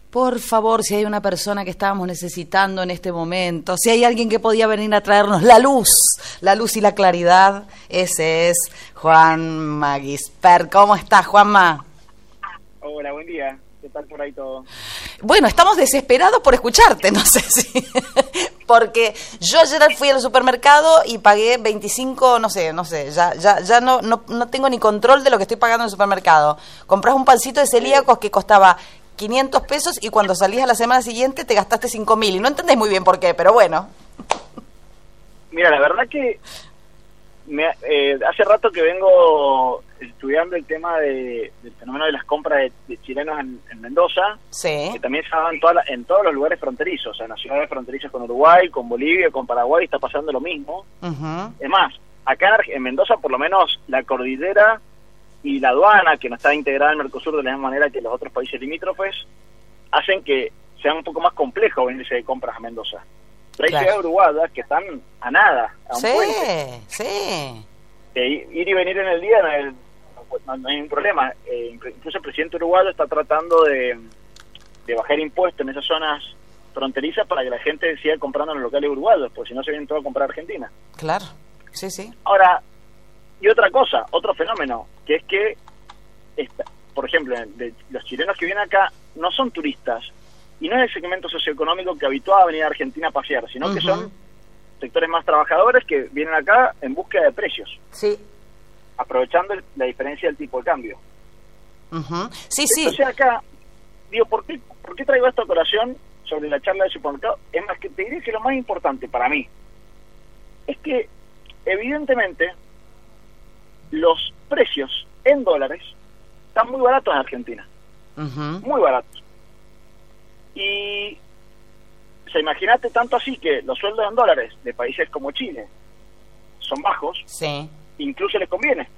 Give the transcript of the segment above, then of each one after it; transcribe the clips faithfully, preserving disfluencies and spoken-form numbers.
Por favor, si hay una persona que estábamos necesitando en este momento, si hay alguien que podía venir a traernos la luz, la luz y la claridad, ese es Juanma Gispert. ¿Cómo estás, Juanma? Hola, buen día. ¿Qué tal por ahí todo? Bueno, estamos desesperados por escucharte, no sé si... Porque yo ayer fui al supermercado y pagué veinticinco, no sé, no sé, ya ya ya no no, no tengo ni control de lo que estoy pagando en el supermercado. Comprás un pancito de celíacos que costaba quinientos pesos y cuando salís a la semana siguiente te gastaste cinco mil y no entendés muy bien por qué, pero bueno. Mira, la verdad que me, eh, hace rato que vengo estudiando el tema de, del fenómeno de las compras de, de chilenos en, en Mendoza, sí, que también se da en, toda la, en todos los lugares fronterizos, o sea, en las ciudades fronterizas con Uruguay, con Bolivia, con Paraguay está pasando lo mismo. Uh-huh. Es más, acá en, en Mendoza por lo menos la cordillera y la aduana, que no está integrada al Mercosur de la misma manera que los otros países limítrofes, hacen que sea un poco más complejo venirse de compras a Mendoza. Pero hay claro. ciudades uruguayas que están a nada, a un sí, puente. sí. Que ir y venir en el día no, es, no, no hay ningún problema. Eh, incluso el presidente uruguayo está tratando de, de bajar impuestos en esas zonas fronterizas para que la gente siga comprando en los locales uruguayos, porque si no se vienen todos a comprar a Argentina. Claro, sí, sí. Ahora, y otra cosa, otro fenómeno, que es que, esta, por ejemplo, de, los chilenos que vienen acá no son turistas, y no es el segmento socioeconómico que habituaba a venir a Argentina a pasear, sino uh-huh. que son sectores más trabajadores que vienen acá en búsqueda de precios. Sí. Aprovechando el, la diferencia del tipo de cambio. Uh-huh. Sí, sí. Entonces acá, digo, ¿por qué, ¿por qué traigo esta colación sobre la charla de supermercado? Es más, que te diré que lo más importante para mí es que, evidentemente, los precios en dólares están muy baratos en Argentina. Uh-huh. Muy baratos. Y se imagínate tanto así que los sueldos en dólares de países como Chile son bajos, sí, incluso les conviene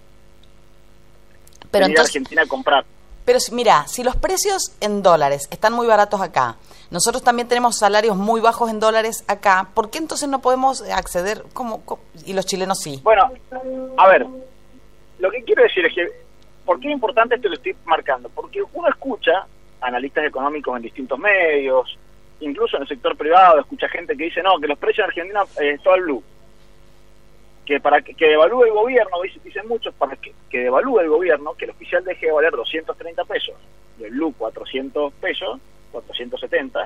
pero venir entonces, a Argentina a comprar. Pero mira, si los precios en dólares están muy baratos acá, nosotros también tenemos salarios muy bajos en dólares acá, ¿por qué entonces no podemos acceder? ¿Cómo, cómo? Y los chilenos sí. Bueno, a ver, lo que quiero decir es que, ¿por qué es importante esto? Lo estoy marcando? Porque uno escucha analistas económicos en distintos medios, incluso en el sector privado, escucha gente que dice, no, que los precios en Argentina eh, es todo el blue. Que para que, que devalúe el gobierno, dicen, dicen muchos, para que, que devalúe el gobierno, que el oficial deje de valer doscientos treinta pesos, y el blue cuatrocientos pesos, cuatrocientos setenta.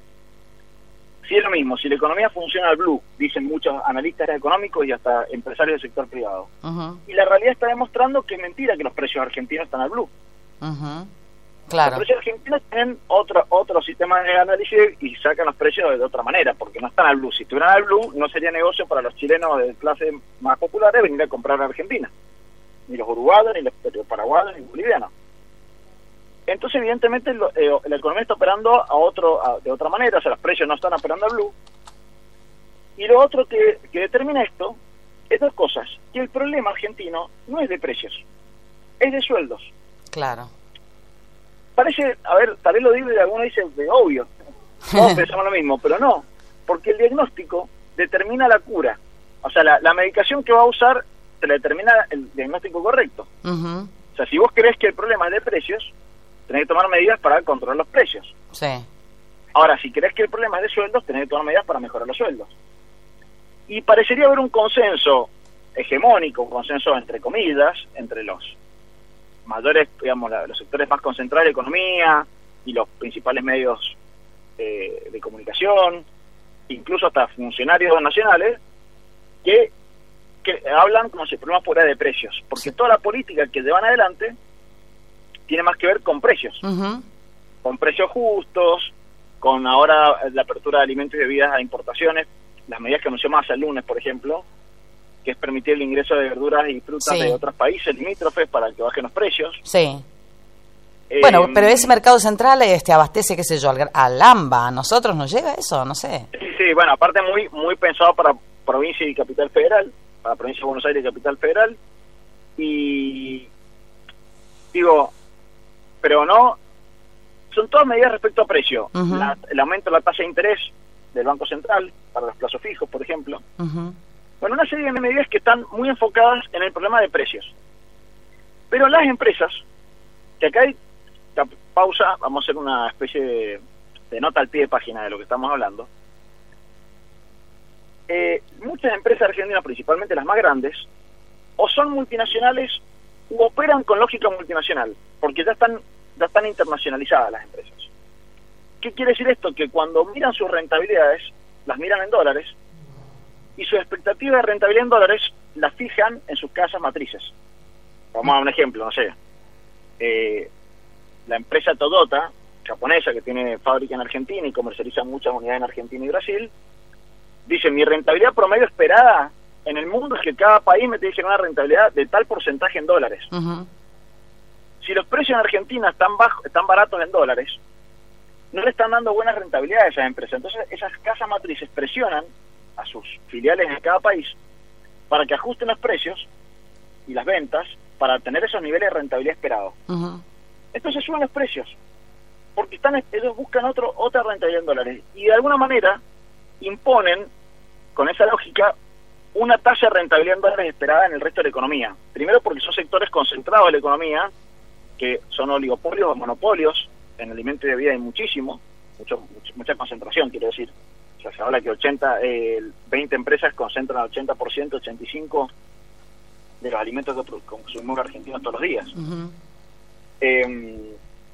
Si es lo mismo, si la economía funciona al blue, dicen muchos analistas económicos y hasta empresarios del sector privado. Uh-huh. Y la realidad está demostrando que es mentira que los precios argentinos están al blue. Uh-huh. Claro. Los precios argentinos tienen otro otro sistema de análisis y sacan los precios de otra manera, porque no están al blue. Si estuvieran al blue, no sería negocio para los chilenos de clase más populares venir a comprar a Argentina. Ni los uruguayos, ni los paraguayos, ni los bolivianos. Entonces, evidentemente, lo, eh, la economía está operando a otro a, de otra manera, o sea, los precios no están operando al blue. Y lo otro que, que determina esto es dos cosas. Que el problema argentino no es de precios, es de sueldos. Claro. Parece, a ver, tal vez lo digo y alguno dice de obvio, todos pensamos lo mismo, pero no, porque el diagnóstico determina la cura, o sea, la, la medicación que va a usar te la determina el diagnóstico correcto. Uh-huh. O sea, si vos crees que el problema es de precios, tenés que tomar medidas para controlar los precios. Sí. Ahora, si crees que el problema es de sueldos, tenés que tomar medidas para mejorar los sueldos. Y parecería haber un consenso hegemónico, un consenso entre comillas, entre los mayores, digamos, la, los sectores más concentrados de la economía y los principales medios eh, de comunicación, incluso hasta funcionarios nacionales, que, que hablan como si el problema fuera de precios, porque toda la política que llevan adelante tiene más que ver con precios, uh-huh. con precios justos, con ahora la apertura de alimentos y bebidas a importaciones, las medidas que anunció Massa el lunes, por ejemplo, que es permitir el ingreso de verduras y frutas sí. de otros países limítrofes para que bajen los precios. Sí. Eh, bueno, pero ese mercado central este abastece, qué sé yo, al, al AMBA. ¿A nosotros nos llega eso? No sé. Sí, sí, bueno, aparte muy muy pensado para provincia y capital federal, para provincia de Buenos Aires y capital federal. Y digo, pero no, son todas medidas respecto a precio. Uh-huh. La, el aumento de la tasa de interés del Banco Central para los plazos fijos, por ejemplo. Uh-huh. Bueno, una serie de medidas que están muy enfocadas en el problema de precios. Pero las empresas, que acá hay pausa, vamos a hacer una especie de, de nota al pie de página de lo que estamos hablando. Eh, muchas empresas argentinas, principalmente las más grandes, o son multinacionales u operan con lógica multinacional, porque ya están, ya están internacionalizadas las empresas. ¿Qué quiere decir esto? Que cuando miran sus rentabilidades, las miran en dólares, y su expectativa de rentabilidad en dólares la fijan en sus casas matrices. Vamos a dar un ejemplo, no sé. Eh, la empresa Toyota, japonesa, que tiene fábrica en Argentina y comercializa muchas unidades en Argentina y Brasil, dice, mi rentabilidad promedio esperada en el mundo es que cada país me tiene que generar una rentabilidad de tal porcentaje en dólares. Uh-huh. Si los precios en Argentina están bajos, están baratos en dólares, no le están dando buenas rentabilidades a esas empresas. Entonces esas casas matrices presionan a sus filiales en cada país para que ajusten los precios y las ventas para tener esos niveles de rentabilidad esperados. Uh-huh. Entonces suben los precios porque están ellos buscan otro otra rentabilidad en dólares y de alguna manera imponen con esa lógica una tasa de rentabilidad en dólares esperada en el resto de la economía. Primero porque son sectores concentrados de la economía, que son oligopolios o monopolios. En alimento y bebida hay muchísimo, mucho, mucho, mucha concentración, quiero decir. O sea, se habla que ochenta, eh, veinte empresas concentran el ochenta por ciento, ochenta y cinco por ciento de los alimentos que consumimos argentinos todos los días. Uh-huh. Eh,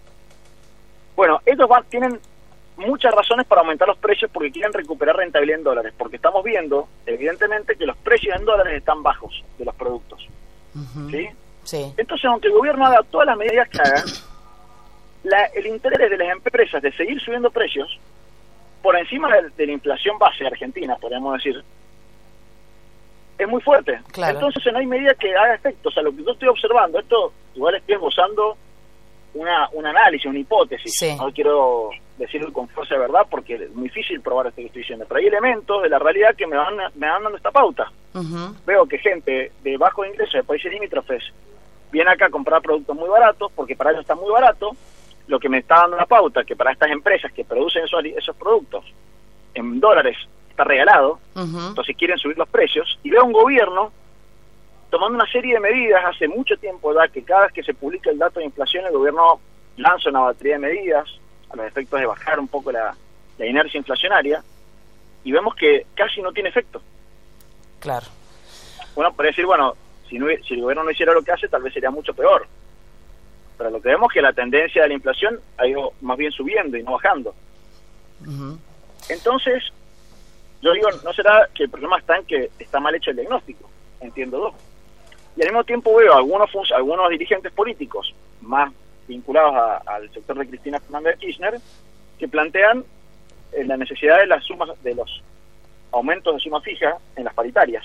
bueno, ellos van, tienen muchas razones para aumentar los precios porque quieren recuperar rentabilidad en dólares, porque estamos viendo, evidentemente, que los precios en dólares están bajos de los productos. Uh-huh. ¿Sí? Sí. Entonces, aunque el gobierno haga todas las medidas que haga, la, el interés de las empresas de seguir subiendo precios por encima de, de la inflación base argentina, podríamos decir, es muy fuerte. Claro. Entonces no hay medida que haga efecto. O sea, lo que yo estoy observando, esto igual estoy esbozando una, un análisis, una hipótesis. Sí. No quiero decirlo con fuerza de verdad porque es muy difícil probar esto que estoy diciendo. Pero hay elementos de la realidad que me van, me van dando esta pauta. Uh-huh. Veo que gente de bajo ingreso de países limítrofes viene acá a comprar productos muy baratos porque para ellos está muy barato. Lo que me está dando la pauta que para estas empresas que producen esos, esos productos en dólares está regalado, uh-huh. Entonces quieren subir los precios, y veo un gobierno tomando una serie de medidas hace mucho tiempo ya, que cada vez que se publica el dato de inflación el gobierno lanza una batería de medidas a los efectos de bajar un poco la, la inercia inflacionaria, y vemos que casi no tiene efecto. Claro. Bueno, podría decir, bueno, si, no, si el gobierno no hiciera lo que hace, tal vez sería mucho peor. Pero lo que vemos es que la tendencia de la inflación ha ido más bien subiendo y no bajando. Uh-huh. Entonces, yo digo, ¿no será que el problema está en que está mal hecho el diagnóstico? Entiendo yo. Y al mismo tiempo veo algunos algunos dirigentes políticos más vinculados a, al sector de Cristina Fernández de Kirchner que plantean eh, la necesidad de las sumas, de los aumentos de suma fija en las paritarias.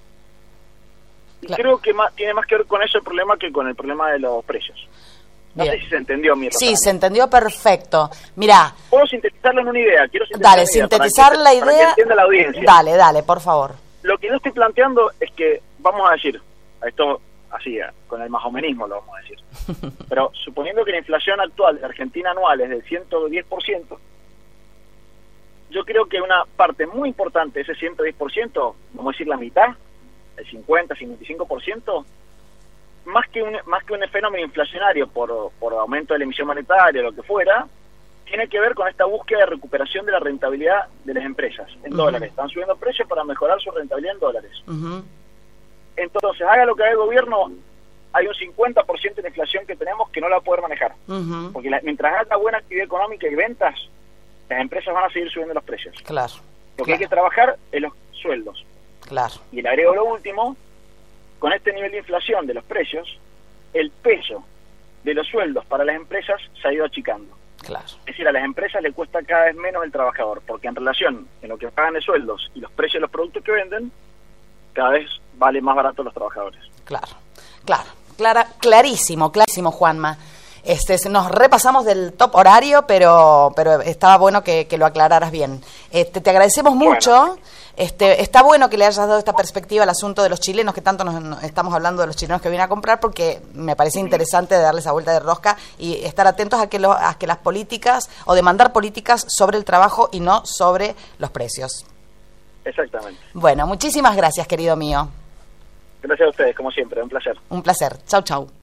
Y claro. Creo que más, tiene más que ver con eso el problema que con el problema de los precios. No Bien. sé si se entendió, mi Rosana. Sí, se entendió perfecto. Mirá. Puedo sintetizarlo en una idea. Quiero sintetizar dale, sintetizar idea la idea. Para que entienda la audiencia. Dale, dale, por favor. Lo que yo estoy planteando es que, vamos a decir, a esto así, con el majomenismo lo vamos a decir, pero suponiendo que la inflación actual de Argentina anual es del ciento diez por ciento, yo creo que una parte muy importante de ese ciento diez por ciento, vamos a decir la mitad, el cincuenta, cincuenta y cinco por ciento, más que un más que un fenómeno inflacionario por, por aumento de la emisión monetaria o lo que fuera, tiene que ver con esta búsqueda de recuperación de la rentabilidad de las empresas en uh-huh. dólares. Están subiendo precios para mejorar su rentabilidad en dólares. Uh-huh. Entonces, haga lo que haga el gobierno, hay un cincuenta por ciento de inflación que tenemos que no la va a poder manejar. Uh-huh. Porque la, mientras haya buena actividad económica y ventas, las empresas van a seguir subiendo los precios. Claro. Lo que claro. hay que trabajar es los sueldos. Claro. Y le agrego lo último, con este nivel de inflación de los precios, el peso de los sueldos para las empresas se ha ido achicando. Claro. Es decir, a las empresas les cuesta cada vez menos el trabajador, porque en relación en lo que pagan de sueldos y los precios de los productos que venden, cada vez vale más barato los trabajadores. Claro, claro, clara, clarísimo, clarísimo, Juanma. Este, nos repasamos del top horario, pero pero estaba bueno que, que lo aclararas bien. Este, te agradecemos mucho. Bueno. Este, está bueno que le hayas dado esta perspectiva al asunto de los chilenos, que tanto nos, nos estamos hablando de los chilenos que vienen a comprar, porque me parece interesante darle esa vuelta de rosca y estar atentos a que, lo, a que las políticas, o demandar políticas sobre el trabajo y no sobre los precios. Exactamente. Bueno, muchísimas gracias, querido mío. Gracias a ustedes, como siempre, un placer. Un placer. Chau, chau.